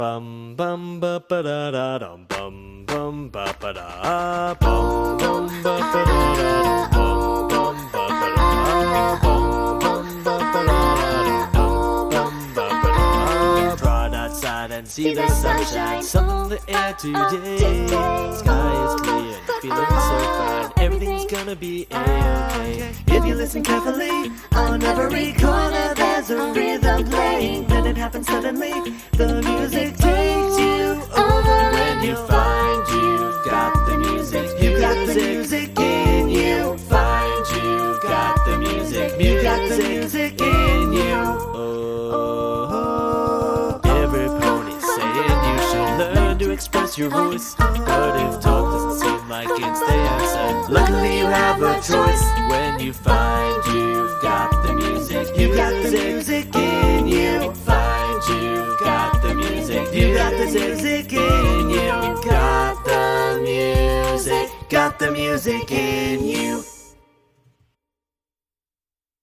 Bum bum ba ba da da dum bum bum ba ba da bum bum ba ba da da bum bum ba ba da bum bum ba ba da bum bum ba ba da. Run outside and see the sunshine, sun on the air today. Sky is clear and feeling so fine. Everything's gonna be a-okay. If you listen carefully, on every corner there's a rhythm playing. Then it happens suddenly, the music takes you over. When you find you've got the music, you got the music in you. Find you've got the music, you got the music in you. Oh, every pony's saying you should learn to express your voice, but if talk doesn't seem like it's the answer, luckily you have a choice. When you find you've got the music, you got the music in you. Find you've got the music, you got the music in you. Got the music in you.